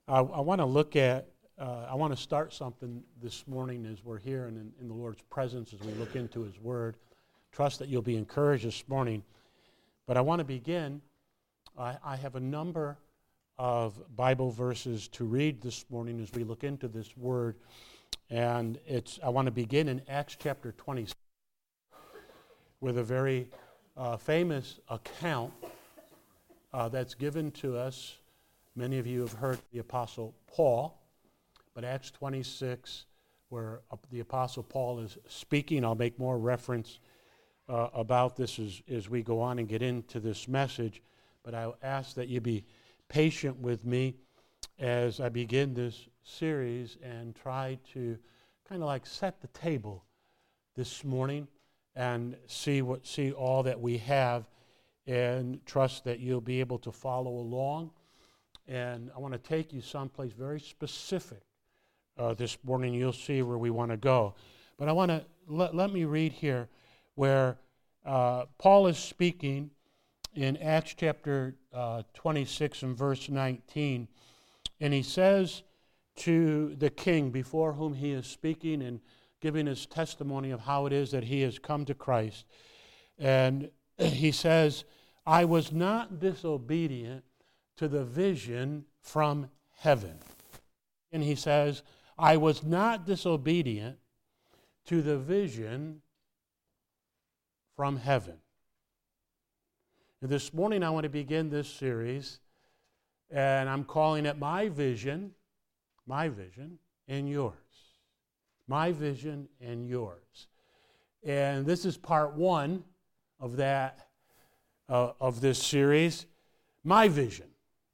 I want to look at, I want to start something this morning as we're here and in the Lord's presence as we look into His Word. Trust that you'll be encouraged this morning. But I want to begin, I have a number of Bible verses to read this morning as we look into this Word. And I want to begin in Acts chapter 26 with a very famous account that's given to us. Many of you have heard the Apostle Paul, but Acts 26, where the Apostle Paul is speaking, I'll make more reference about this as we go on and get into this message, but I ask that you be patient with me as I begin this series and try to kind of like set the table this morning and see all that we have, and trust that you'll be able to follow along. And I want to take you someplace very specific this morning. You'll see where we want to go. But I want to, let me read here where Paul is speaking in Acts chapter 26 and verse 19. And he says to the king before whom he is speaking and giving his testimony of how it is that he has come to Christ. And he says, I was not disobedient to the vision from heaven. And he says, I was not disobedient to the vision from heaven. And this morning I want to begin this series, and I'm calling it My Vision and Yours. My Vision and Yours. And this is part one of that, of this series, My Vision.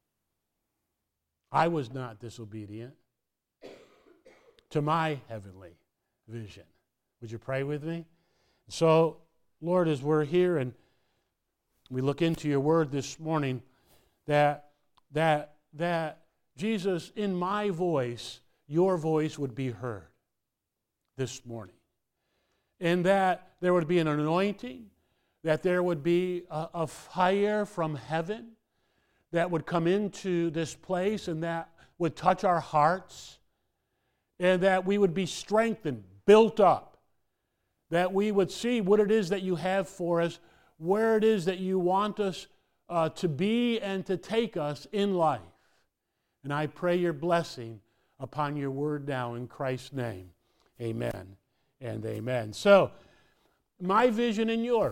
I was not disobedient to my heavenly vision. Would you pray with me? So, Lord, as we're here and we look into your word this morning, that Jesus, in my voice, your voice would be heard this morning. And that there would be an anointing, that there would be a fire from heaven that would come into this place and that would touch our hearts, and that we would be strengthened, built up, that we would see what it is that you have for us, where it is that you want us to be and to take us in life. And I pray your blessing upon your word now in Christ's name. Amen and amen. So, my vision and yours.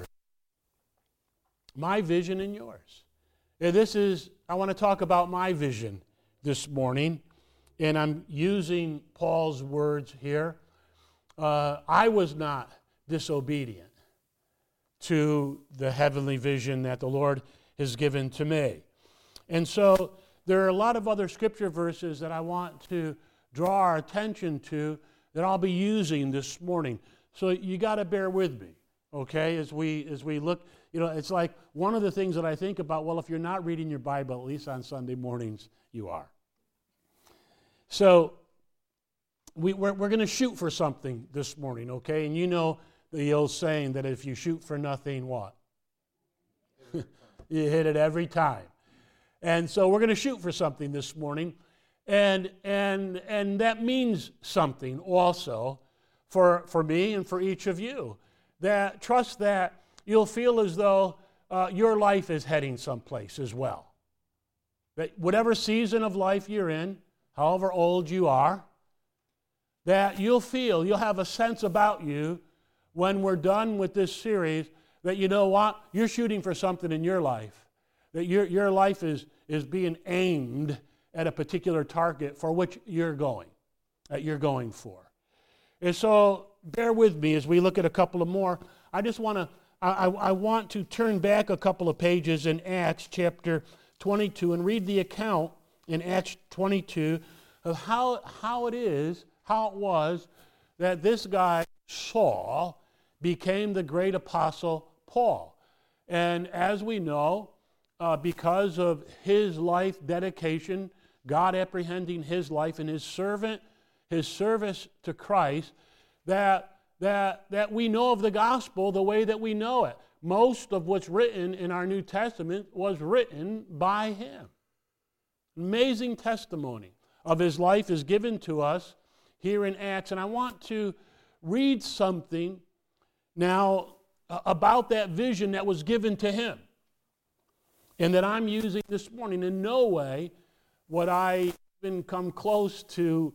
My vision and yours. I want to talk about my vision this morning, and I'm using Paul's words here. I was not disobedient to the heavenly vision that the Lord has given to me. And so there are a lot of other scripture verses that I want to draw our attention to that I'll be using this morning. So you got to bear with me, okay, as we look. You know, it's like one of the things that I think about, well, if you're not reading your Bible, at least on Sunday mornings, you are. So we're going to shoot for something this morning, okay? And you know the old saying that if you shoot for nothing, what? You hit it every time. And so we're going to shoot for something this morning. And that means something also for me and for each of you. That trust that you'll feel as though your life is heading someplace as well. That whatever season of life you're in, however old you are, that you'll have a sense about you when we're done with this series that you know what? You're shooting for something in your life. That your life is being aimed at a particular target for which you're going for. And so bear with me as we look at a couple of more. I want to turn back a couple of pages in Acts chapter 22 and read the account in Acts 22 of how it was that this guy, Saul, became the great apostle Paul. And as we know, because of his life dedication, God apprehending his life and his service to Christ, that we know of the gospel the way that we know it. Most of what's written in our New Testament was written by him. Amazing testimony of his life is given to us here in Acts. And I want to read something now about that vision that was given to him and that I'm using this morning. In no way would I even come close to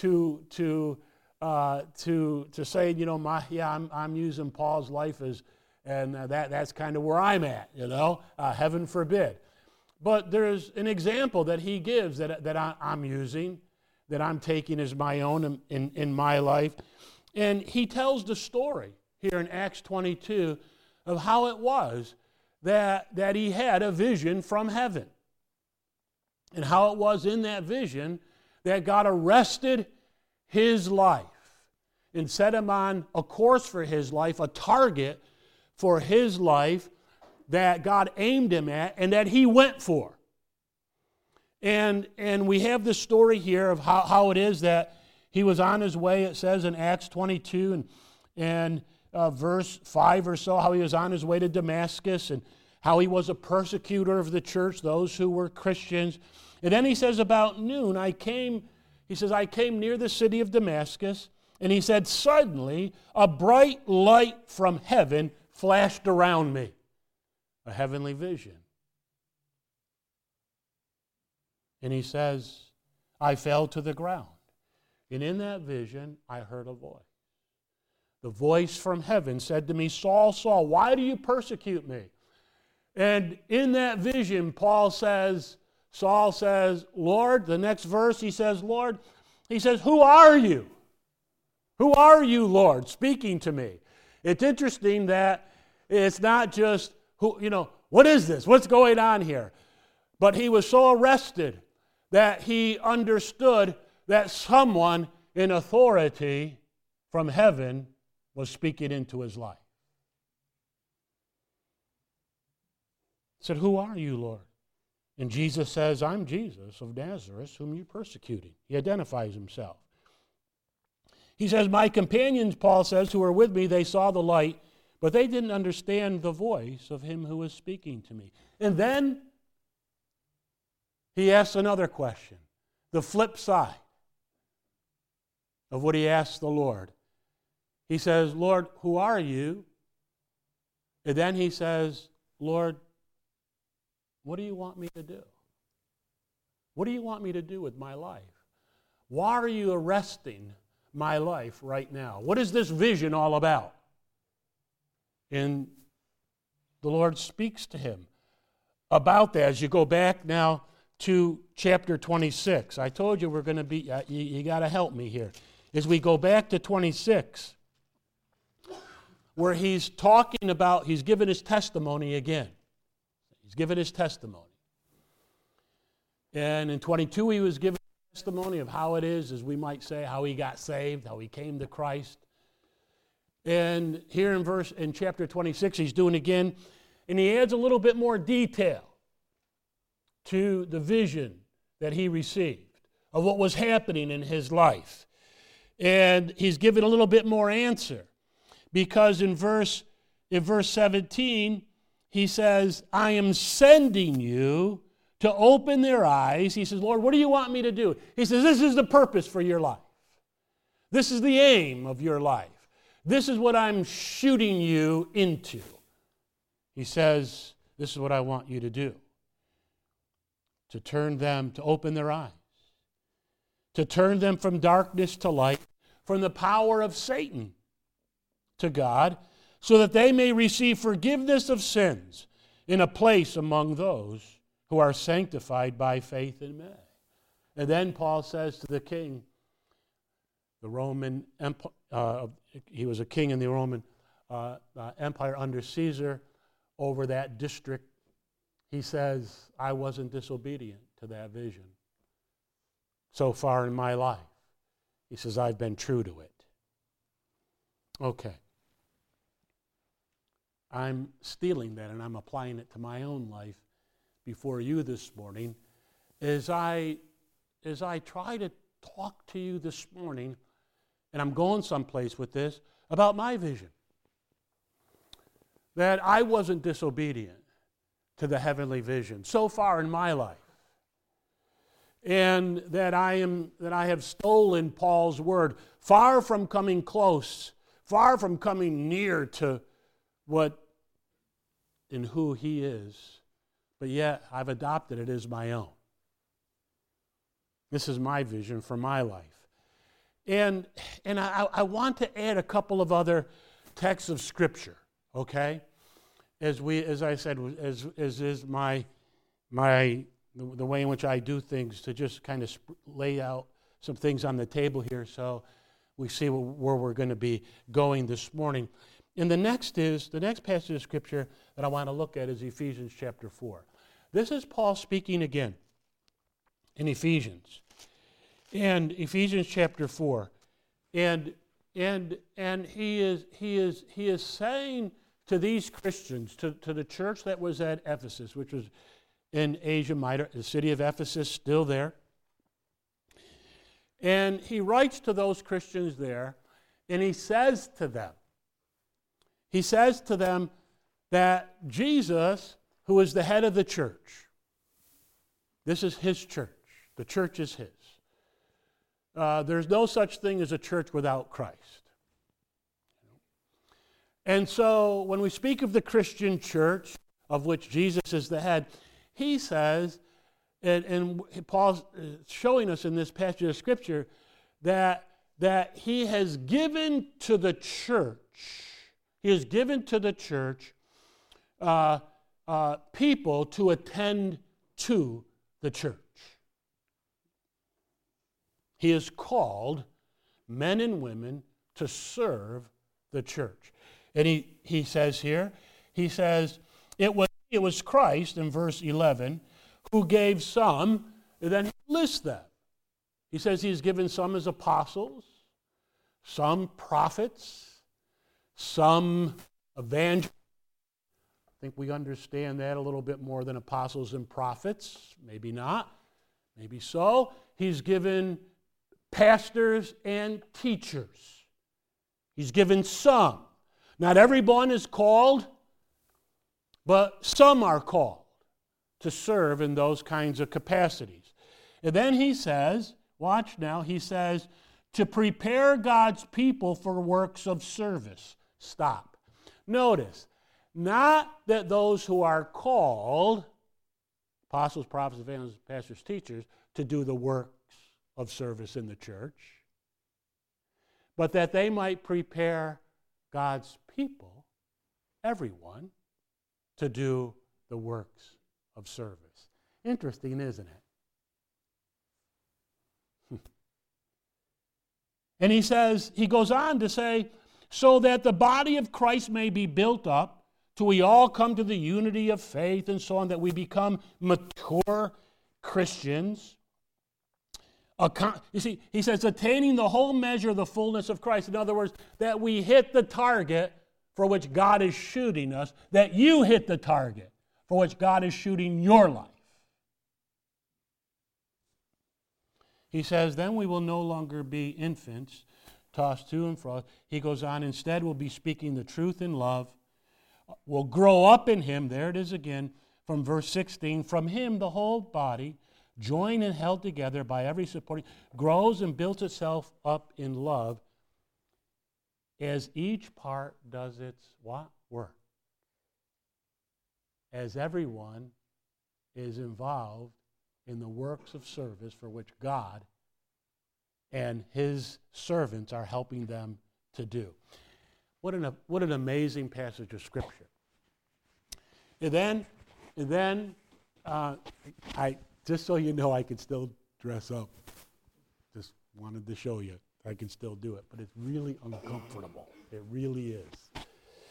say, you know, I'm using Paul's life as, and that's kind of where I'm at, you know, heaven forbid. But there's an example that he gives that I'm using, that I'm taking as my own in my life. And he tells the story here in Acts 22 of how it was that he had a vision from heaven. And how it was in that vision that God arrested his life and set him on a course for his life, a target for his life that God aimed him at and that he went for. And we have this story here of how it is that he was on his way, it says in Acts 22 and verse 5 or so, how he was on his way to Damascus and how he was a persecutor of the church, those who were Christians. And then he says about noon, I came near the city of Damascus, and he said, suddenly a bright light from heaven flashed around me, a heavenly vision. And he says, I fell to the ground. And in that vision, I heard a voice. The voice from heaven said to me, Saul, Saul, why do you persecute me? And in that vision, Saul says, Lord, the next verse, he says, who are you? Who are you, Lord, speaking to me? It's interesting that it's not just, what is this? What's going on here? But he was so arrested that he understood that someone in authority from heaven was speaking into his life. He said, who are you, Lord? And Jesus says, I'm Jesus of Nazareth, whom you persecuted. He identifies himself. He says, my companions, Paul says, who were with me, they saw the light, but they didn't understand the voice of him who was speaking to me. And then he asks another question, the flip side of what he asked the Lord. He says, Lord, who are you? And then he says, Lord, what do you want me to do? What do you want me to do with my life? Why are you arresting my life right now? What is this vision all about? And the Lord speaks to him about that. As you go back now to chapter 26, I told you we're going to be, you got to help me here. As we go back to 26, where he's talking about, he's given his testimony again. He's given his testimony. And in 22, he was given testimony of how it is, as we might say, how he got saved, how he came to Christ. And here in chapter 26, he's doing again, and he adds a little bit more detail to the vision that he received of what was happening in his life. And he's given a little bit more answer, because in verse 17, he says, I am sending you to open their eyes. He says, Lord, what do you want me to do? He says, this is the purpose for your life. This is the aim of your life. This is what I'm shooting you into. He says, this is what I want you to do. To turn them, to open their eyes. To turn them from darkness to light, from the power of Satan to God, so that they may receive forgiveness of sins in a place among those who are sanctified by faith in me. And then Paul says to the king, the Roman Empire, he was a king in the Roman Empire under Caesar over that district. He says, I wasn't disobedient to that vision so far in my life. He says, I've been true to it. Okay. I'm stealing that and I'm applying it to my own life before you this morning as I try to talk to you this morning, and I'm going someplace with this, about my vision. That I wasn't disobedient to the heavenly vision so far in my life. and that I have stolen Paul's word, far from coming close, far from coming near to what and who he is, but yet I've adopted it as my own. This is my vision for my life. And I want to add a couple of other texts of Scripture, okay? As I said, as is the way in which I do things, to just kind of lay out some things on the table here so we see where we're going to be going this morning. And the next passage of Scripture that I want to look at is Ephesians chapter 4. This is Paul speaking again in Ephesians. And Ephesians chapter 4. And he is saying to these Christians, to the church that was at Ephesus, which was in Asia Minor, the city of Ephesus, still there. And he writes to those Christians there, and he says to them that Jesus, who is the head of the church, this is his church. The church is his. There's no such thing as a church without Christ. And so when we speak of the Christian church, of which Jesus is the head, he says, and Paul's showing us in this passage of Scripture, that he has given to the church, people to attend to the church. He has called men and women to serve the church. And he says here, it was Christ, in verse 11, who gave some, and then he lists them. He says he's given some as apostles, some prophets, some evangelists. I think we understand that a little bit more than apostles and prophets. Maybe not. Maybe so. He's given pastors and teachers. He's given some. Not everyone is called, but some are called to serve in those kinds of capacities. And then he says, watch now, he says, to prepare God's people for works of service. Stop. Notice, not that those who are called, apostles, prophets, evangelists, pastors, teachers, to do the works of service in the church, but that they might prepare God's people, everyone, to do the works of service. Interesting, isn't it? And he goes on to say, so that the body of Christ may be built up, till we all come to the unity of faith and so on, that we become mature Christians. You see, he says, attaining the whole measure of the fullness of Christ. In other words, that we hit the target for which God is shooting us, that you hit the target for which God is shooting your life. He says, then we will no longer be infants, tossed to and fro. He goes on, instead we'll be speaking the truth in love. We'll grow up in him, there it is again, from verse 16, from him the whole body, joined and held together by every supporting, grows and builds itself up in love as each part does its what? Work. As everyone is involved in the works of service for which God and his servants are helping them to do. What an amazing passage of Scripture. And then just so you know, I can still dress up. Just wanted to show you I can still do it, but it's really uncomfortable. It really is.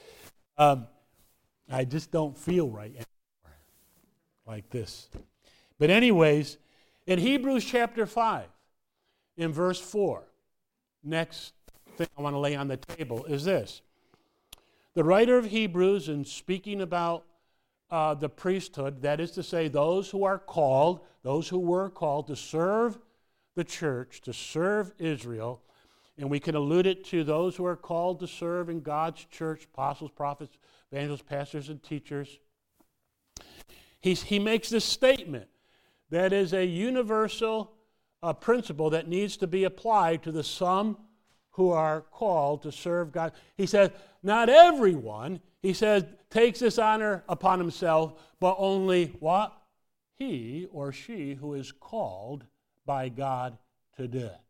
I just don't feel right anymore like this. But anyways, in Hebrews chapter 5, in verse 4, next thing I want to lay on the table is this. The writer of Hebrews, in speaking about the priesthood, that is to say, those who were called to serve the church, to serve Israel, and we can allude it to those who are called to serve in God's church, apostles, prophets, evangelists, pastors, and teachers. He makes this statement that is a universal principle that needs to be applied to the some who are called to serve God. He says, not everyone, he says, takes this honor upon himself, but only what? He or she who is called by God to do it.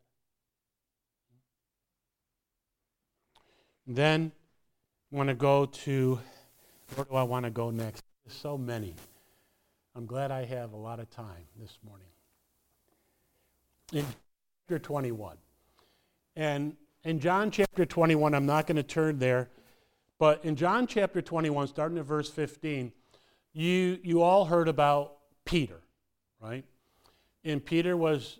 Then I want to go to, where do I want to go next? There's so many. I'm glad I have a lot of time this morning. In chapter 21. And in John chapter 21, I'm not going to turn there, but in John chapter 21, starting at verse 15, you all heard about Peter, right? And Peter,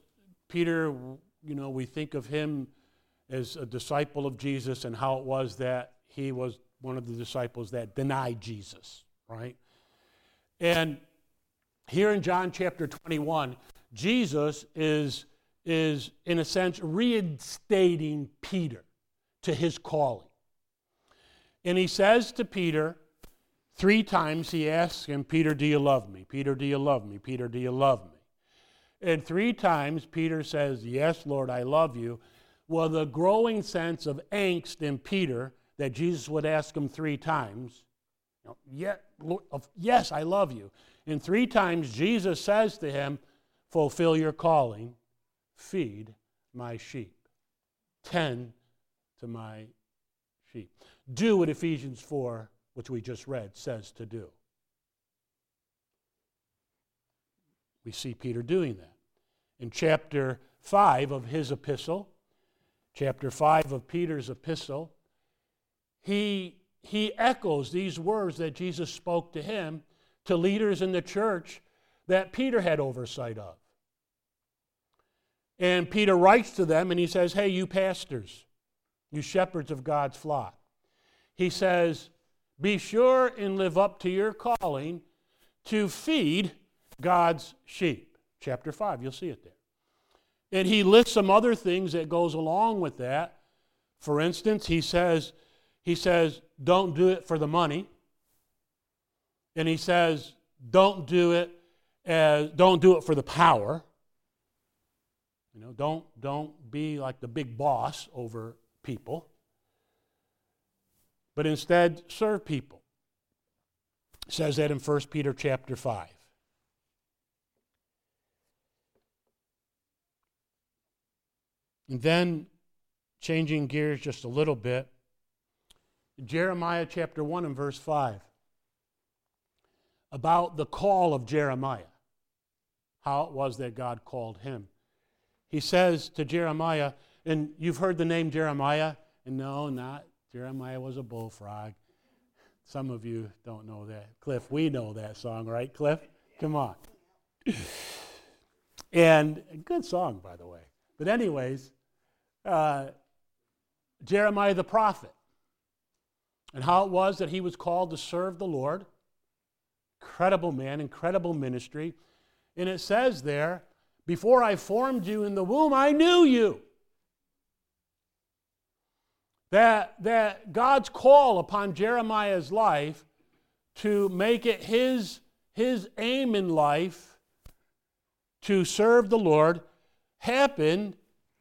we think of him as a disciple of Jesus and how it was that he was one of the disciples that denied Jesus, right? And here in John chapter 21, Jesus is in a sense reinstating Peter to his calling. And he says to Peter, 3 times he asks him, Peter, do you love me? Peter, do you love me? Peter, do you love me? And 3 times Peter says, yes, Lord, I love you. Well, the growing sense of angst in Peter that Jesus would ask him 3 times, yes, I love you. And 3 times Jesus says to him, fulfill your calling, feed my sheep, tend to my sheep. Do what Ephesians 4, which we just read, says to do. We see Peter doing that. In chapter 5 of his epistle, chapter 5 of Peter's epistle, he echoes these words that Jesus spoke to him, to leaders in the church that Peter had oversight of. And Peter writes to them and he says, hey, you pastors, you shepherds of God's flock. He says, be sure and live up to your calling to feed God's sheep. Chapter 5, you'll see it there. And he lists some other things that goes along with that. For instance, he says, don't do it for the money. And he says, don't do it for the power. Don't be like the big boss over people. But instead, serve people. It says that in 1 Peter chapter 5. And then, changing gears just a little bit, Jeremiah chapter 1 and verse 5, about the call of Jeremiah, how it was that God called him. He says to Jeremiah, and you've heard the name Jeremiah, and no, not Jeremiah was a bullfrog. Some of you don't know that. Cliff, we know that song, right, Cliff? Come on. And a good song, by the way. But anyways, Jeremiah the prophet, and how it was that he was called to serve the Lord. Incredible man, incredible ministry. And it says there, before I formed you in the womb, I knew you. That God's call upon Jeremiah's life to make it his aim in life to serve the Lord happened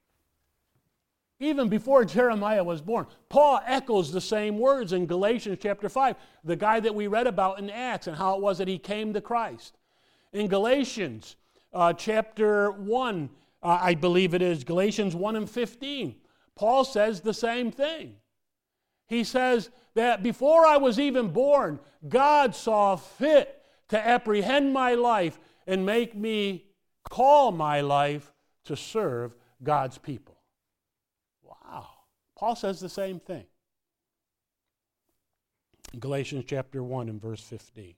even before Jeremiah was born. Paul echoes the same words in Galatians chapter 5, the guy that we read about in Acts and how it was that he came to Christ. In Galatians chapter 1, I believe it is, Galatians 1 and 15, Paul says the same thing. He says that before I was even born, God saw fit to apprehend my life and make me call my life to serve God's people. Wow. Paul says the same thing. Galatians chapter 1 and verse 15.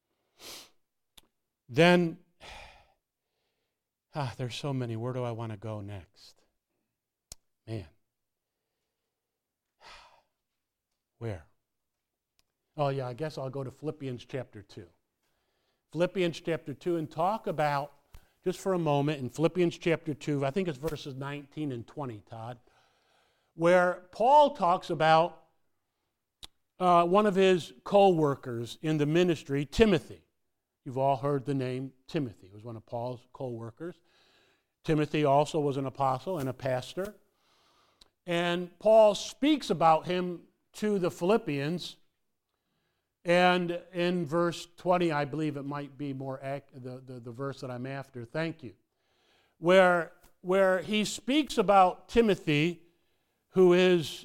Then, there's so many. Where do I want to go next? Man. Where? Oh, yeah, I guess I'll go to Philippians chapter 2. Philippians chapter 2 and talk about, just for a moment, in Philippians chapter 2, I think it's verses 19 and 20, Todd, where Paul talks about one of his co-workers in the ministry, Timothy. you've all heard the name Timothy. He was one of Paul's co-workers. Timothy also was an apostle and a pastor. And Paul speaks about him to the Philippians. And in verse 20, I believe it might be more the verse that I'm after. Thank you. Where he speaks about Timothy, who is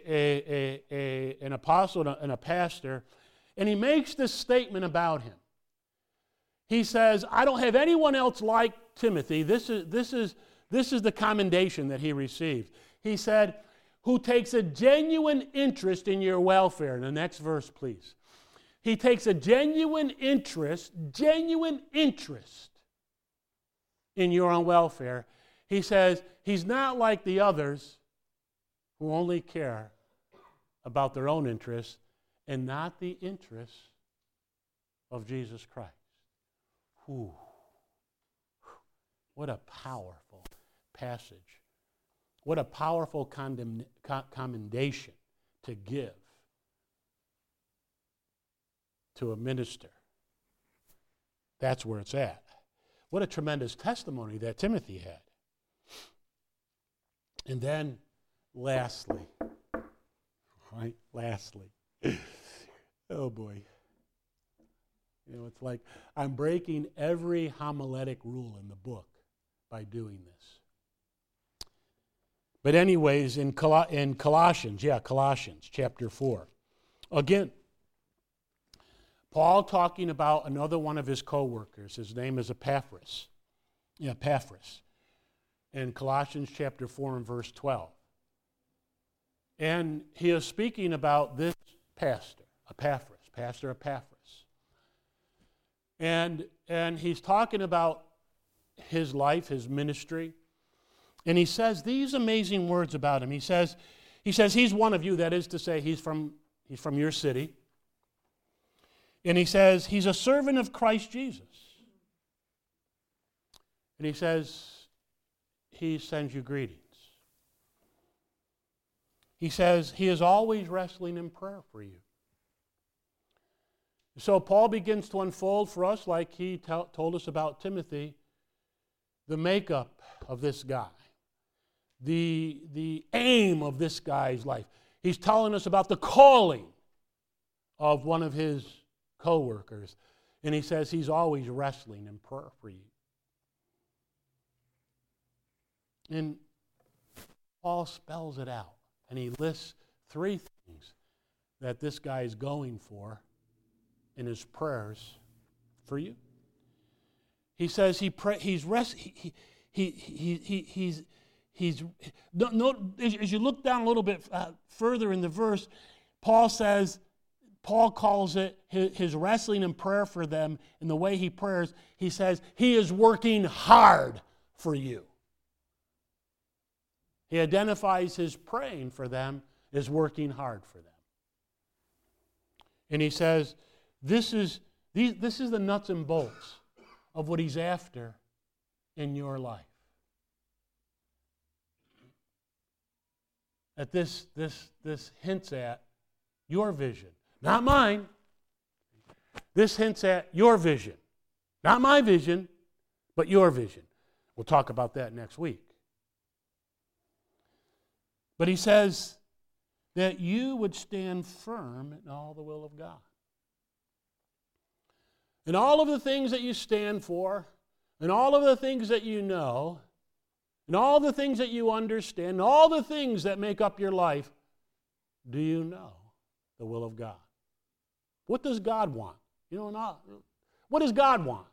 an apostle and a pastor, and he makes this statement about him. He says, I don't have anyone else like Timothy. This is the commendation that he received. He said, who takes a genuine interest in your welfare. And the next verse, please. He takes a genuine interest in your own welfare. He says, he's not like the others who only care about their own interests and not the interests of Jesus Christ. Whew. What a powerful passage. What a powerful commendation to give to a minister. That's where it's at. What a tremendous testimony that Timothy had. And then, lastly, oh boy. You know, it's like I'm breaking every homiletic rule in the book by doing this. But anyways, in Colossians chapter 4, again, Paul talking about another one of his co-workers. His name is Epaphras. In Colossians chapter 4 and verse 12. And he is speaking about this pastor Epaphras. And he's talking about his life, his ministry. And he says these amazing words about him. He says he's one of you, that is to say, he's from your city. And he says he's a servant of Christ Jesus. And he says he sends you greetings. He says he is always wrestling in prayer for you. So Paul begins to unfold for us, like he told us about Timothy, the makeup of this guy, the aim of this guy's life. He's telling us about the calling of one of his co-workers. And he says he's always wrestling in prayer for you. And Paul spells it out. And he lists 3 things that this guy is going for in his prayers for you. He says as you look down a little bit further in the verse, Paul calls it his wrestling and prayer for them, and the way he prays, he says he is working hard for you. He identifies his praying for them as working hard for them. And he says, this is the nuts and bolts of what he's after in your life. That this hints at your vision, not mine. This hints at your vision. Not my vision, but your vision. We'll talk about that next week. But he says that you would stand firm in all the will of God. And all of the things that you stand for, and all of the things that you know, and all the things that you understand, and all the things that make up your life, do you know the will of God? What does God want? What does God want?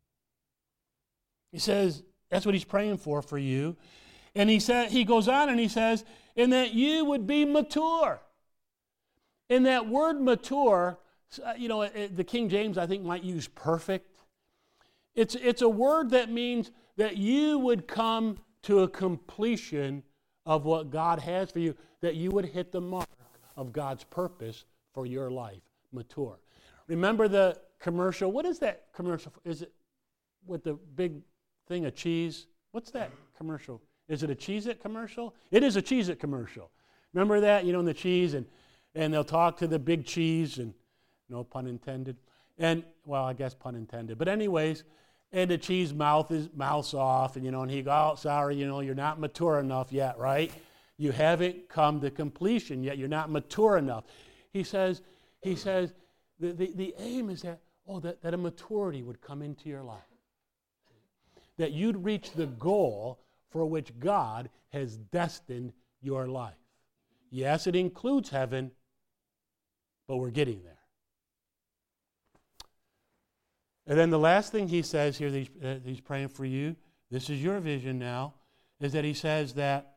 He says, that's what he's praying for you. And he goes on and he says, and that you would be mature. And that word mature, the King James I think might use perfect. It's a word that means that you would come to a completion of what God has for you, that you would hit the mark of God's purpose for your life, mature. Remember the commercial? What is that commercial? Is it with the big thing of cheese? What's that commercial? Is it a Cheez-It commercial? It is a Cheez-It commercial. Remember that? In the cheese, and they'll talk to the big cheese, and no pun intended. And, well, I guess pun intended. But anyways, and the cheese mouths off, and, and he goes, oh, sorry, you're not mature enough yet, right? You haven't come to completion yet. You're not mature enough. He says, the aim is that a maturity would come into your life. That you'd reach the goal for which God has destined your life. Yes, it includes heaven, but we're getting there. And then the last thing he says here, he's praying for you, this is your vision now, is that he says that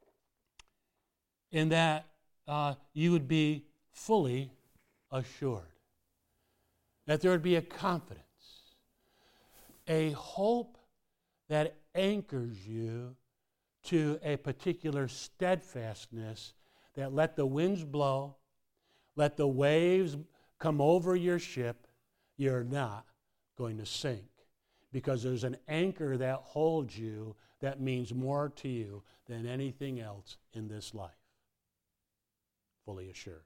in that you would be fully assured. That there would be a confidence, a hope that anchors you to a particular steadfastness that let the winds blow, let the waves come over your ship, you're not going to sink. Because there's an anchor that holds you that means more to you than anything else in this life. Fully assured.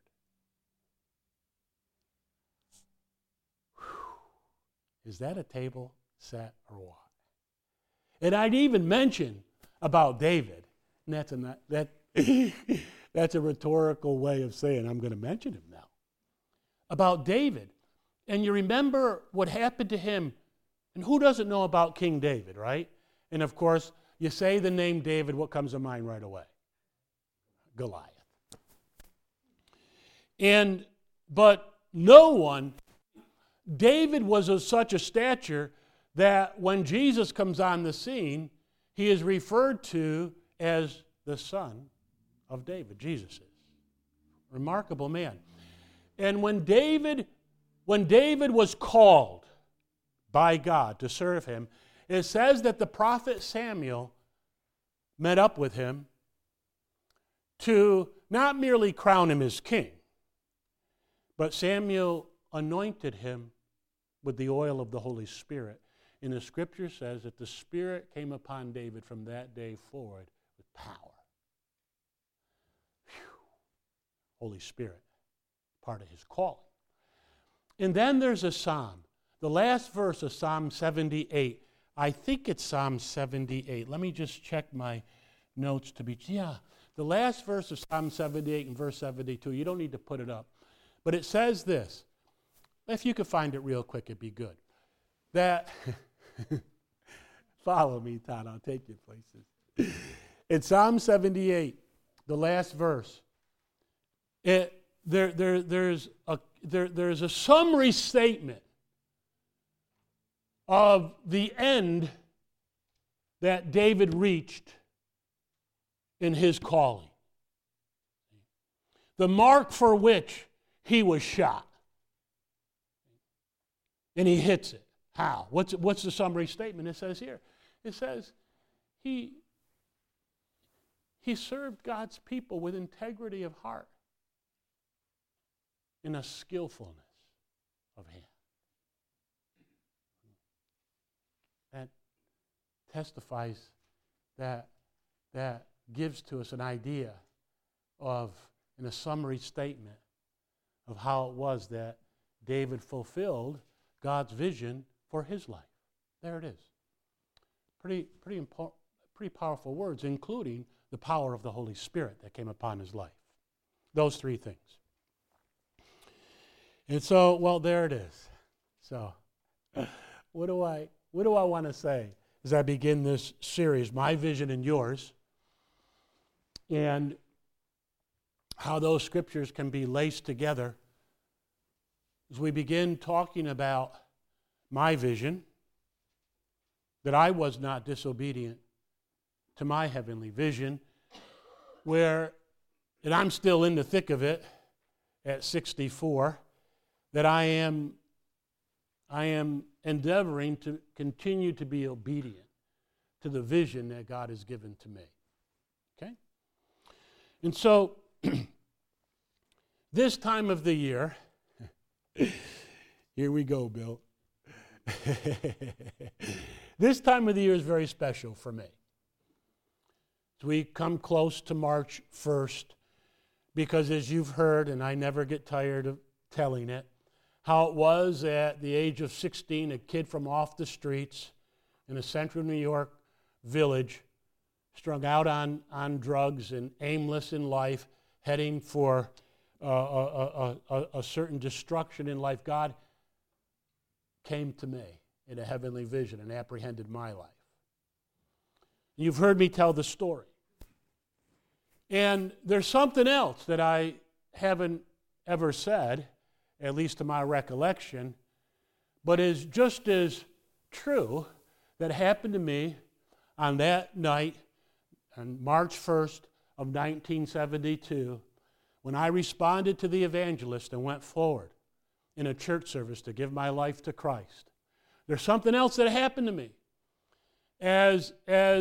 Whew. Is that a table set or what? And I'd even mention about David, and that's a rhetorical way of saying I'm going to mention him now. About David. And you remember what happened to him. And who doesn't know about King David, right? And of course, you say the name David, what comes to mind right away? Goliath. But David was of such a stature that when Jesus comes on the scene, he is referred to as the son of David. Jesus is. Remarkable man. And when David was called by God to serve him, it says that the prophet Samuel met up with him to not merely crown him as king, but Samuel anointed him with the oil of the Holy Spirit. And the scripture says that the Spirit came upon David from that day forward with power. Whew. Holy Spirit, part of his calling. And then there's a psalm. The last verse of Psalm 78. I think it's Psalm 78. Let me just check my notes to be... Yeah, the last verse of Psalm 78 and verse 72. You don't need to put it up. But it says this. If you could find it real quick, it'd be good. That... Follow me, Todd. I'll take you places. In Psalm 78, the last verse, there's a summary statement of the end that David reached in his calling. The mark for which he was shot. And he hits it. How? What's the summary statement it says here? It says he served God's people with integrity of heart and a skillfulness of hand. That testifies, that gives to us an idea of, in a summary statement, of how it was that David fulfilled God's vision for his life. There it is. Pretty powerful words, including the power of the Holy Spirit that came upon his life. Those three things. And so, well, there it is. So, what do I want to say as I begin this series, My Vision and Yours, and how those scriptures can be laced together as we begin talking about my vision, that I was not disobedient to my heavenly vision, and I'm still in the thick of it at 64, that I am endeavoring to continue to be obedient to the vision that God has given to me. Okay? And so, this time of the year, here we go, Bill. This time of the year is very special for me. As we come close to March 1st, because as you've heard, and I never get tired of telling it, how it was at the age of 16, a kid from off the streets in a central New York village, strung out on drugs and aimless in life, heading for a certain destruction in life. God came to me in a heavenly vision and apprehended my life. You've heard me tell the story. And there's something else that I haven't ever said, at least to my recollection, but is just as true, that happened to me on that night on March 1st of 1972 when I responded to the evangelist and went forward in a church service to give my life to Christ. There's something else that happened to me. As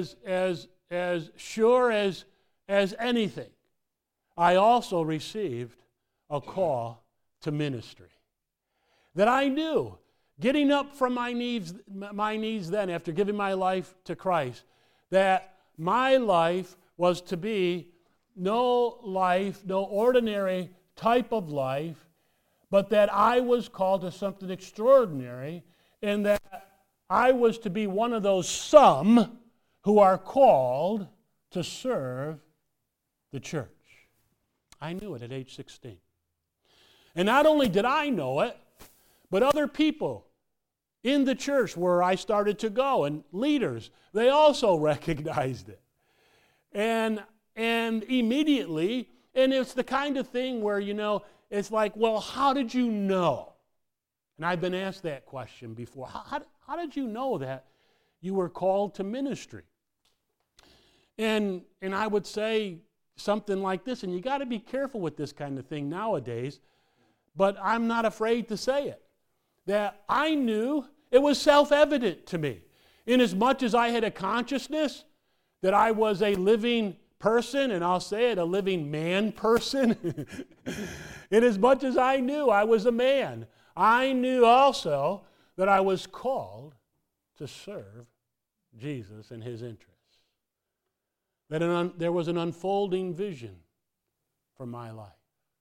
sure as anything, I also received a call to ministry. That I knew, getting up from my knees then after giving my life to Christ, that my life was to be no ordinary type of life, but that I was called to something extraordinary, and that I was to be one of those some who are called to serve the church. I knew it at age 16. And not only did I know it, but other people in the church where I started to go, and leaders, they also recognized it. And immediately, and it's the kind of thing where, it's like, well, how did you know? And I've been asked that question before. How did you know that you were called to ministry? And I would say something like this, and you got to be careful with this kind of thing nowadays, but I'm not afraid to say it, that I knew it was self-evident to me, inasmuch as I had a consciousness that I was a living person, and I'll say it, a living man person. Inasmuch as I knew I was a man, I knew also that I was called to serve Jesus and His interests. That there was an unfolding vision for my life.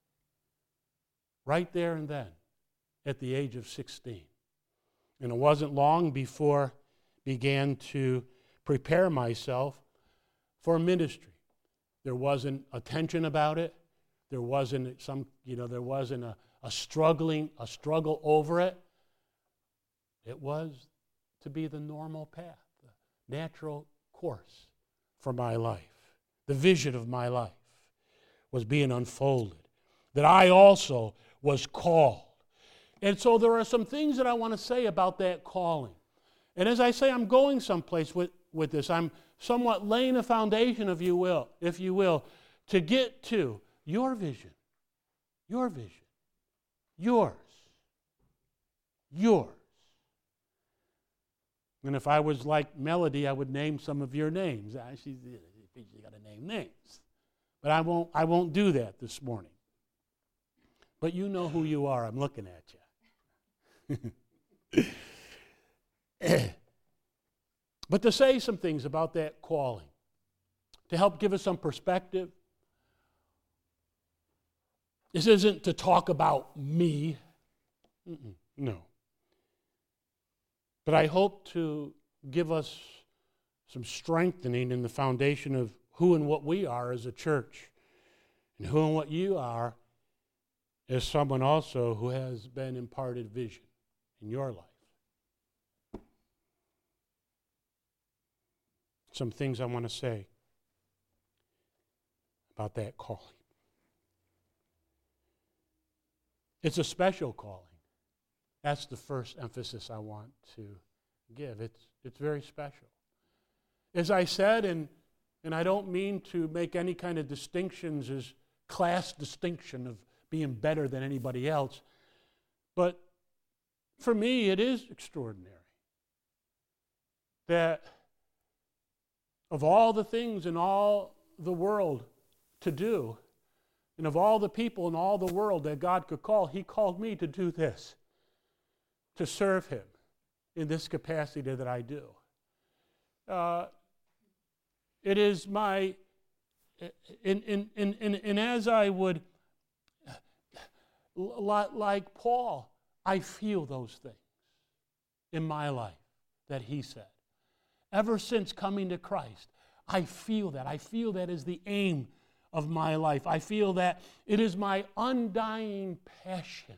Right there and then, at the age of 16. And it wasn't long before I began to prepare myself for ministry. There wasn't a tension about it. There wasn't a struggle over it. It was to be the normal path, the natural course for my life. The vision of my life was being unfolded. That I also was called. And so there are some things that I want to say about that calling. And as I say, I'm going someplace with this. I'm somewhat laying a foundation, if you will, to get to your vision. Your vision. Yours. And if I was like Melody, I would name some of your names. She's got to name names. But I won't do that this morning. But you know who you are. I'm looking at you. But to say some things about that calling, to help give us some perspective. This isn't to talk about me. No. But I hope to give us some strengthening in the foundation of who and what we are as a church, and who and what you are as someone also who has been imparted vision in your life. Some things I want to say about that calling. It's a special calling. That's the first emphasis I want to give. It's very special. As I said, and I don't mean to make any kind of distinctions as class distinction of being better than anybody else, but for me it is extraordinary that of all the things in all the world to do, and of all the people in all the world that God could call, He called me to do this, to serve Him in this capacity that I do. It is my, and as I would, like Paul, I feel those things in my life that he said. Ever since coming to Christ, I feel that. I feel that is the aim of my life. I feel that it is my undying passion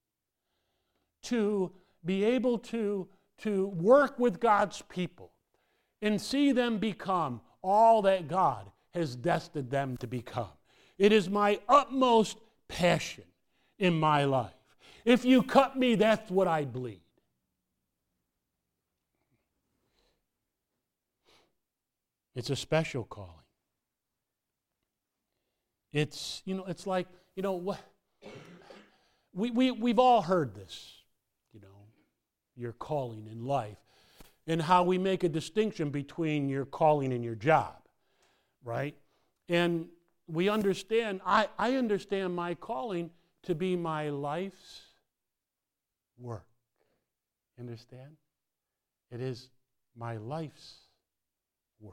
to be able to work with God's people and see them become all that God has destined them to become. It is my utmost passion in my life. If you cut me, that's what I bleed. It's a special calling. It's like, we've all heard this, your calling in life, and how we make a distinction between your calling and your job, right? And we understand, I understand my calling to be my life's work. Understand? It is my life's work.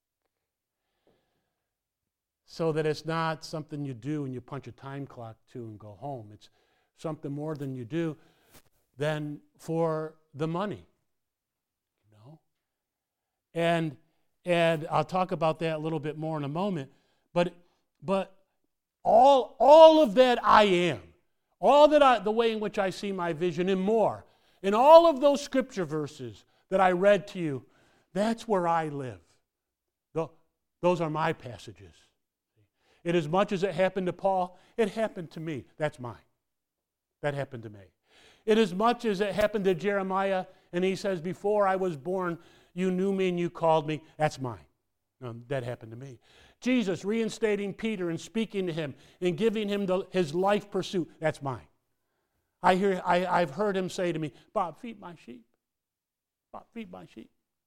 So that it's not something you do and you punch a time clock to and go home. It's something more than you do than for the money. And I'll talk about that a little bit more in a moment. But all of that I am, the way in which I see my vision and more, and all of those scripture verses that I read to you, that's where I live. Those are my passages. And as much as it happened to Paul, it happened to me. That's mine. That happened to me. And as much as it happened to Jeremiah, and he says, before I was born, you knew me and you called me, that's mine. That happened to me. Jesus reinstating Peter and speaking to him and giving him his life pursuit, that's mine. I've heard him say to me, Bob, feed my sheep. Bob, feed my sheep.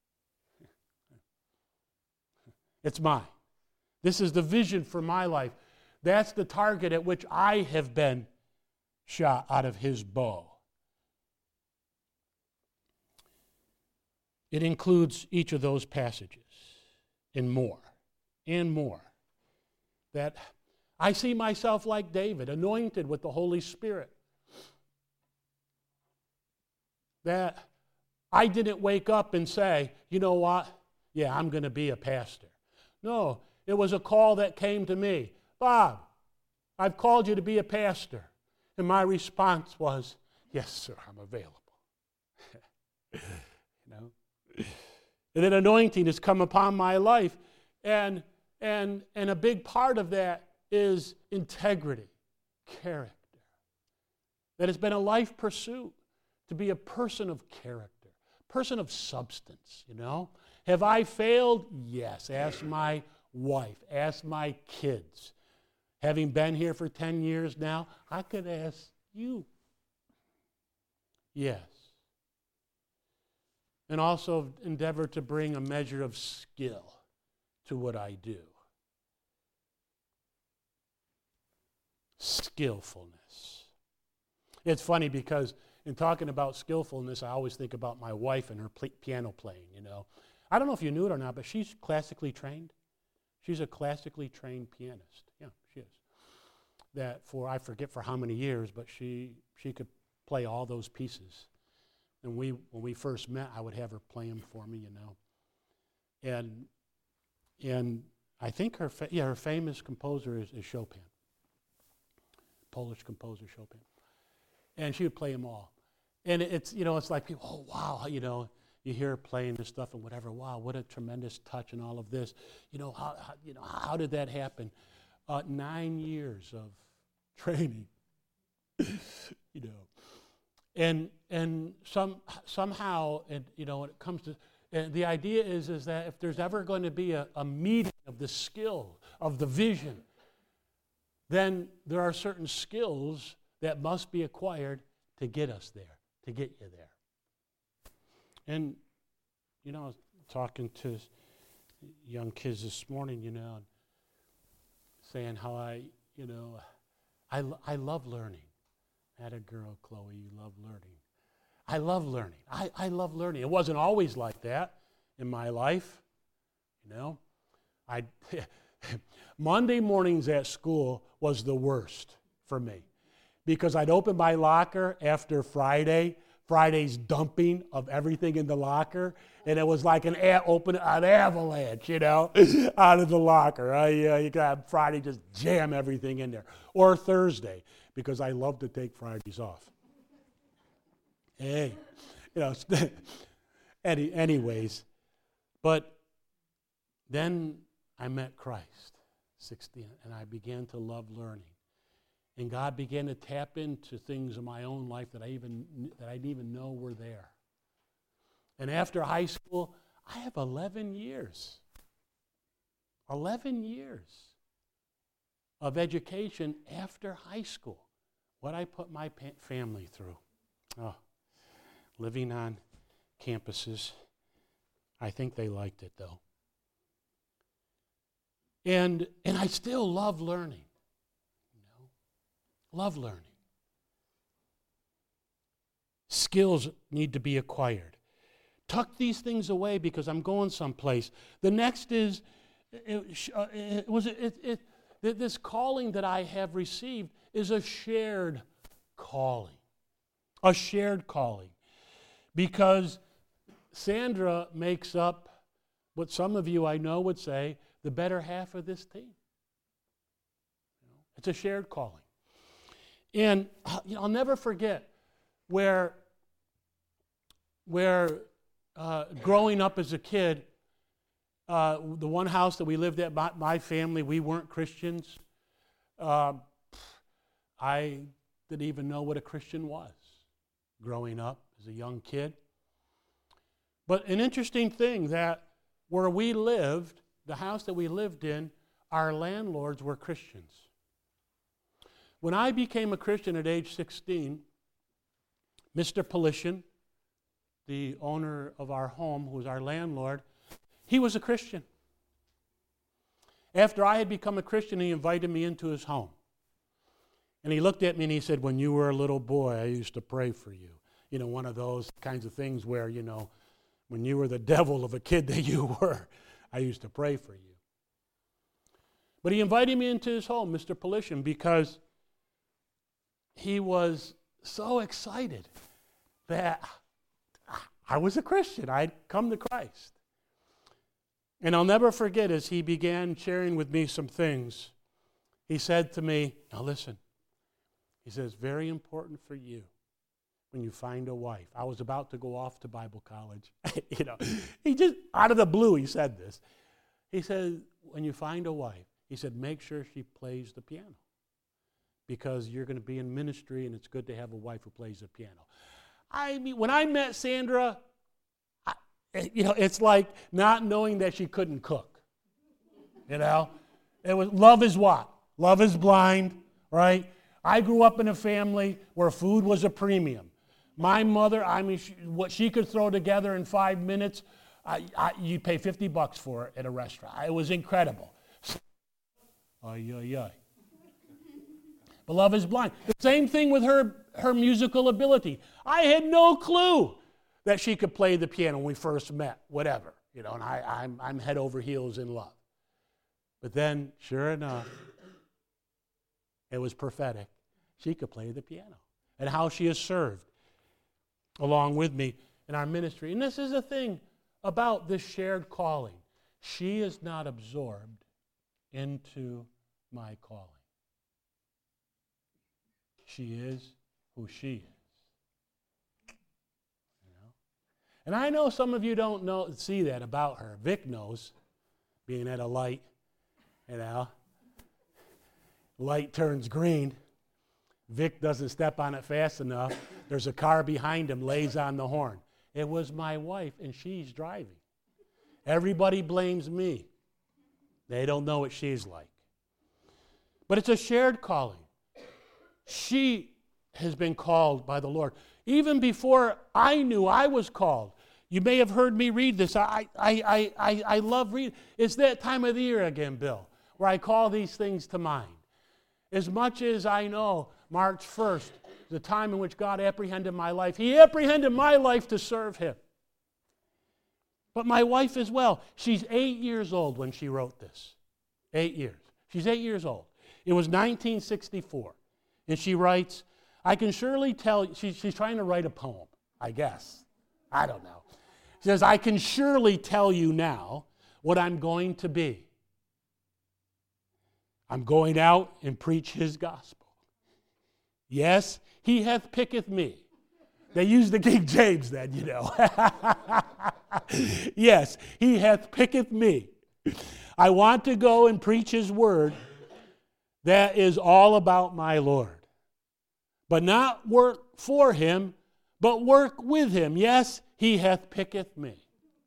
It's mine. This is the vision for my life. That's the target at which I have been shot out of his bow. It includes each of those passages and more. That I see myself like David, anointed with the Holy Spirit. That I didn't wake up and say, you know what? Yeah, I'm going to be a pastor. No, it was a call that came to me. Bob, I've called you to be a pastor. And my response was, yes, sir, I'm available. And that anointing has come upon my life. And a big part of that is integrity, character. That has been a life pursuit to be a person of character, person of substance, Have I failed? Yes. Ask my wife, ask my kids. Having been here for 10 years now, I could ask you. Yes. And also endeavor to bring a measure of skill to what I do. Skillfulness. It's funny because in talking about skillfulness, I always think about my wife and her piano playing, I don't know if you knew it or not, but she's classically trained. She's a classically trained pianist. Yeah, she is. That I forget for how many years, but she could play all those pieces. And when we first met, I would have her play them for me, And I think her famous composer is Chopin, Polish composer Chopin, and she would play them all. And it's like people, oh wow, you hear her playing this stuff and whatever. Wow, what a tremendous touch and all of this. How did that happen? 9 years of training, And somehow, when it comes to, the idea is that if there's ever going to be a meeting of the skill, of the vision, then there are certain skills that must be acquired to get us there, to get you there. And, I was talking to young kids this morning, and saying how I love learning. I had a girl, Chloe, you love learning. I love learning. I love learning. It wasn't always like that in my life, Monday mornings at school was the worst for me because I'd open my locker after Friday's dumping of everything in the locker, and it was like an avalanche, out of the locker. You could have Friday just jam everything in there. Or Thursday, because I love to take Fridays off. Hey, anyways, but then I met Christ, 16, and I began to love learning. And God began to tap into things in my own life that I didn't even know were there. And after high school, I have 11 years. 11 years of education after high school. What I put my family through. Oh, living on campuses. I think they liked it, though. And I still love learning. Love learning. Skills need to be acquired. Tuck these things away because I'm going someplace. The next is, this calling that I have received is a shared calling. A shared calling. Because Sandra makes up what some of you I know would say the better half of this team. It's a shared calling. And I'll never forget where growing up as a kid, the one house that we lived at, my family, we weren't Christians. I didn't even know what a Christian was growing up as a young kid. But an interesting thing that where we lived, the house that we lived in, our landlords were Christians. When I became a Christian at age 16, Mr. Polishin, the owner of our home, who was our landlord, he was a Christian. After I had become a Christian, he invited me into his home. And he looked at me and he said, when you were a little boy, I used to pray for you. One of those kinds of things where, when you were the devil of a kid that you were, I used to pray for you. But he invited me into his home, Mr. Polishin, because he was so excited that I was a Christian. I'd come to Christ. And I'll never forget, as he began sharing with me some things, he said to me, now listen, he says, very important for you when you find a wife. I was about to go off to Bible college. He just, out of the blue, he said this. He said, when you find a wife, he said, make sure she plays the piano. Because you're going to be in ministry and it's good to have a wife who plays the piano. I mean, when I met Sandra, it's like not knowing that she couldn't cook. It was love is what? Love is blind, right? I grew up in a family where food was a premium. My mother, what she could throw together in 5 minutes, you'd pay $50 for it at a restaurant. It was incredible. But love is blind. The same thing with her musical ability. I had no clue that she could play the piano when we first met, whatever. And I'm head over heels in love. But then, sure enough, it was prophetic. She could play the piano. And how she has served along with me in our ministry. And this is the thing about this shared calling. She is not absorbed into my calling. She is who she is. And I know some of you don't see that about her. Vic knows, being at a light, light turns green. Vic doesn't step on it fast enough. There's a car behind him, lays on the horn. It was my wife, and she's driving. Everybody blames me. They don't know what she's like. But it's a shared calling. She has been called by the Lord. Even before I knew I was called. You may have heard me read this. I love reading. It's that time of the year again, Bill, where I call these things to mind. As much as I know March 1st, the time in which God apprehended my life, He apprehended my life to serve Him. But my wife as well. She's 8 years old when she wrote this. 8 years. She's 8 years old. It was 1964. And she writes, I can surely tell, she's trying to write a poem, I guess. I don't know. She says, I can surely tell you now what I'm going to be. I'm going out and preach his gospel. Yes, he hath picketh me. They use the King James then, you know. Yes, he hath picketh me. I want to go and preach his word that is all about my Lord. But not work for him, but work with him. Yes, he hath picketh me.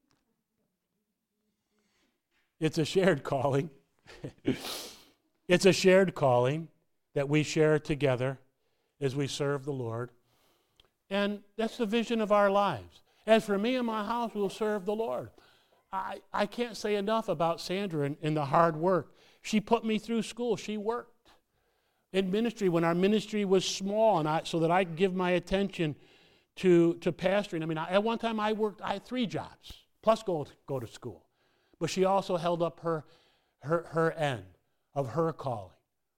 It's a shared calling. It's a shared calling that we share together as we serve the Lord. And that's the vision of our lives. As for me and my house, we'll serve the Lord. I can't say enough about Sandra and the hard work. She put me through school. She worked in ministry when our ministry was small, and so that I could give my attention to pastoring. I mean, at one time I had 3 jobs, plus go to school. But she also held up her end of her calling.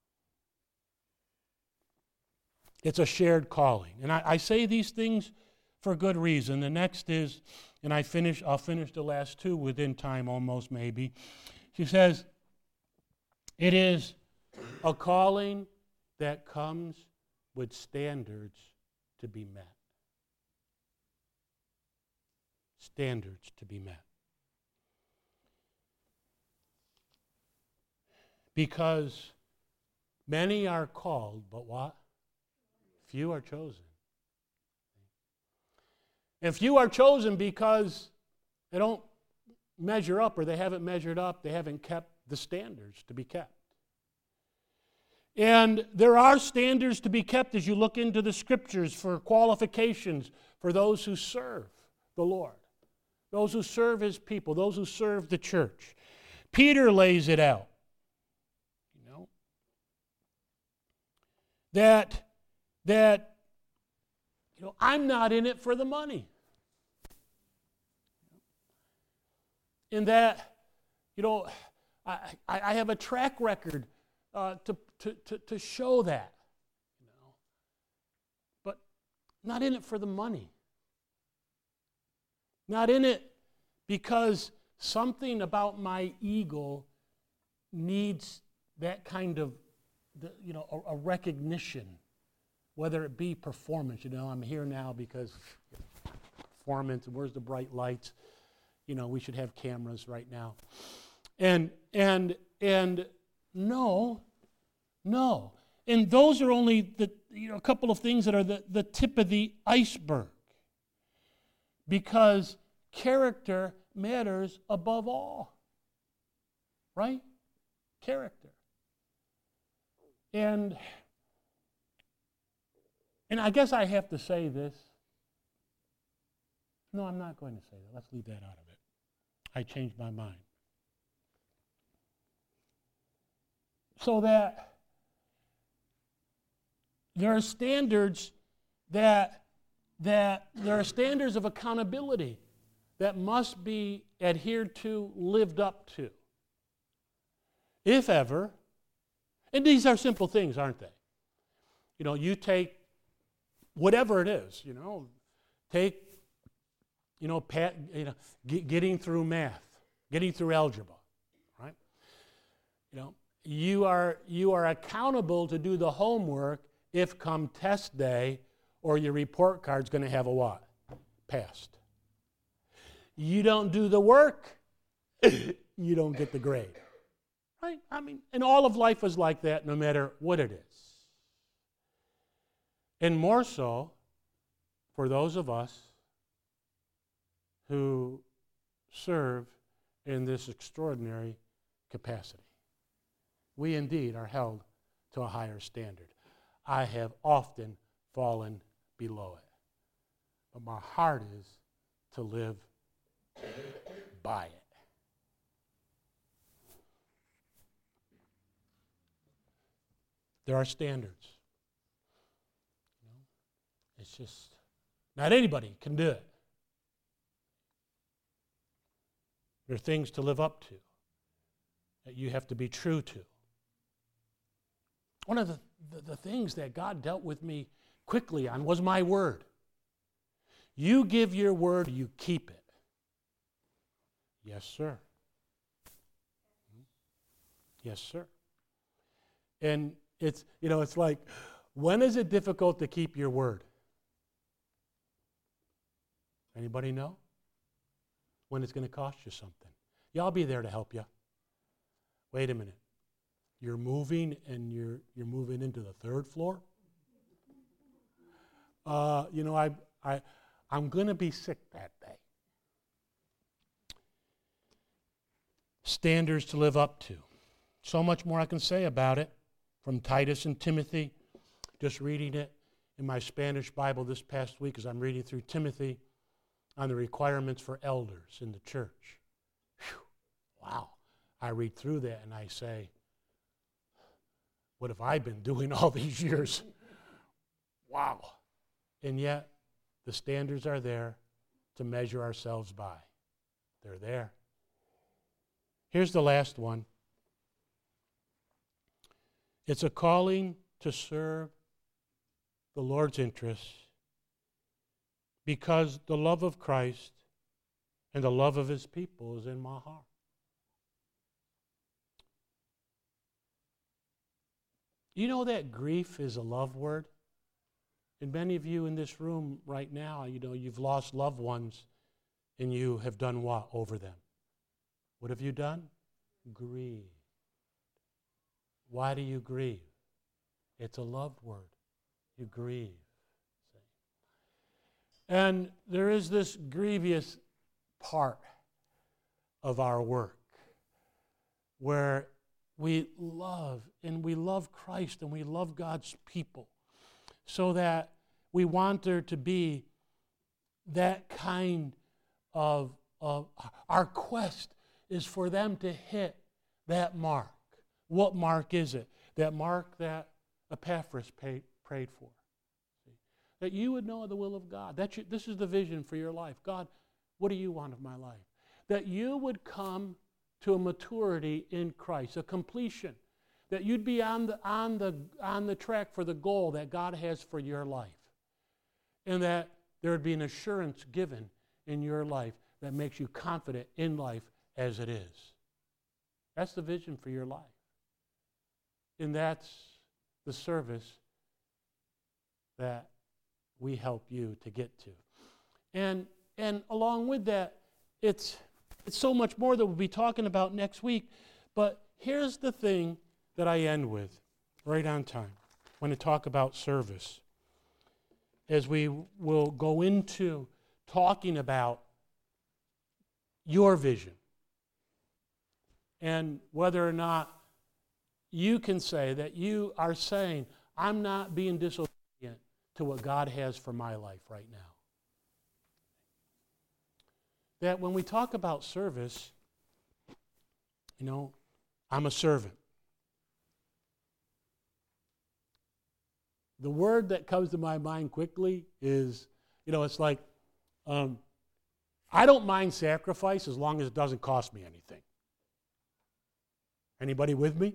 It's a shared calling. And I say these things for good reason. The next is, and I'll finish the last 2 within time almost maybe. She says, it is a calling that comes with standards to be met. Standards to be met. Because many are called, but what? Few are chosen. And few are chosen because they don't measure up, or they haven't measured up, they haven't kept the standards to be kept. And there are standards to be kept as you look into the Scriptures for qualifications for those who serve the Lord, those who serve his people, those who serve the church. Peter lays it out. That I'm not in it for the money. In that, I have a track record to show that. But not in it for the money. Not in it because something about my ego needs that kind of a recognition, whether it be performance. I'm here now because performance, and where's the bright lights? We should have cameras right now. And no. And those are only a couple of things that are the tip of the iceberg. Because character matters above all. Right? Character. And I guess I have to say this. No, I'm not going to say that. Let's leave that out of it. I changed my mind. So that there are standards there are standards of accountability that must be adhered to, lived up to. If ever. And these are simple things, aren't they? You take whatever it is, take, getting through math, getting through algebra, right? You are accountable to do the homework if come test day or your report card's going to have a what? Passed. You don't do the work, you don't get the grade. Right? And all of life is like that no matter what it is. And more so for those of us who serve in this extraordinary capacity. We indeed are held to a higher standard. I have often fallen below it. But my heart is to live by it. There are standards. It's just, not anybody can do it. There are things to live up to that you have to be true to. One of the things that God dealt with me quickly on was my word. You give your word, you keep it. Yes, sir. Yes, sir. And it's like, when is it difficult to keep your word? Anybody know? When it's going to cost you something. Yeah, I'll be there to help you. Wait a minute. You're moving and you're moving into the third floor? I'm going to be sick that day. Standards to live up to. So much more I can say about it from Titus and Timothy. Just reading it in my Spanish Bible this past week as I'm reading through Timothy on the requirements for elders in the church. Whew, wow. I read through that and I say, what have I been doing all these years? Wow. And yet, the standards are there to measure ourselves by. They're there. Here's the last one. It's a calling to serve the Lord's interests because the love of Christ and the love of His people is in my heart. You know that grief is a love word? And many of you in this room right now, you've lost loved ones and you have done what over them? What have you done? Grieve. Why do you grieve? It's a love word. You grieve. See? And there is this grievous part of our work where we love Christ and we love God's people so that we want there to be that kind of our quest is for them to hit that mark. What mark is it? That mark that Epaphras prayed for. See? That you would know the will of God. This is the vision for your life. God, what do you want of my life? That you would come to a maturity in Christ, a completion. That you'd be on the track for the goal that God has for your life. And that there would be an assurance given in your life that makes you confident in life as it is. That's the vision for your life. And that's the service that we help you to get to. And along with that, it's so much more that we'll be talking about next week. But here's the thing that I end with, right on time, when I talk about service. As we will go into talking about your vision and whether or not you can say that you are saying, I'm not being disobedient to what God has for my life right now. That when we talk about service, I'm a servant. The word that comes to my mind quickly is, it's like, I don't mind sacrifice as long as it doesn't cost me anything. Anybody with me?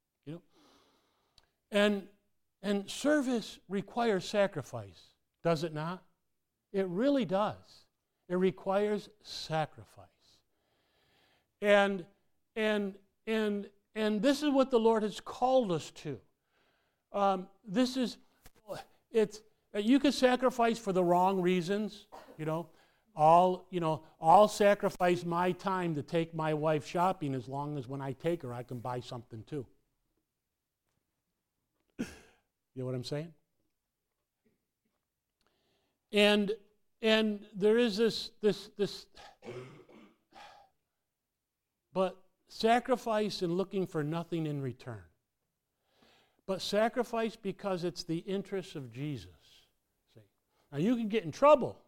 And service requires sacrifice, does it not? It really does. It requires sacrifice. And this is what the Lord has called us to. You can sacrifice for the wrong reasons, I'll sacrifice my time to take my wife shopping as long as when I take her I can buy something too. You know what I'm saying? And there is this but sacrifice and looking for nothing in return. But sacrifice because it's the interests of Jesus. See? Now you can get in trouble,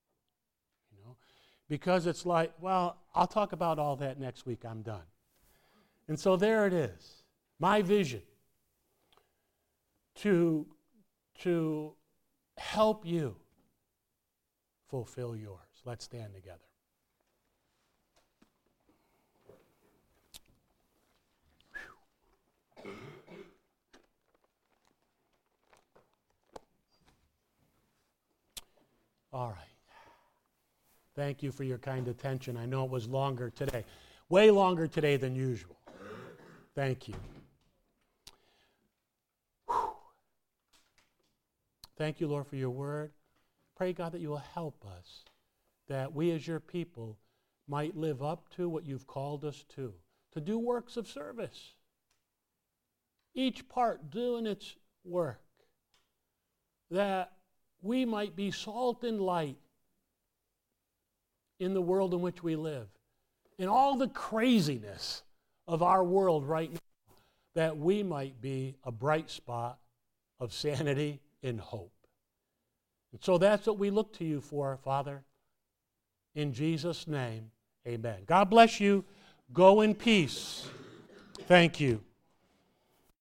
because it's like, well, I'll talk about all that next week. I'm done. And so there it is. My vision to help you fulfill yours. Let's stand together. All right. Thank you for your kind attention. I know it was longer today. Way longer today than usual. Thank you. Whew. Thank you, Lord, for your word. Pray, God, that you will help us, that we as your people might live up to what you've called us to do works of service. Each part doing its work, that we might be salt and light in the world in which we live. In all the craziness of our world right now, that we might be a bright spot of sanity and hope. And so that's what we look to you for, Father. In Jesus' name, amen. God bless you. Go in peace. Thank you.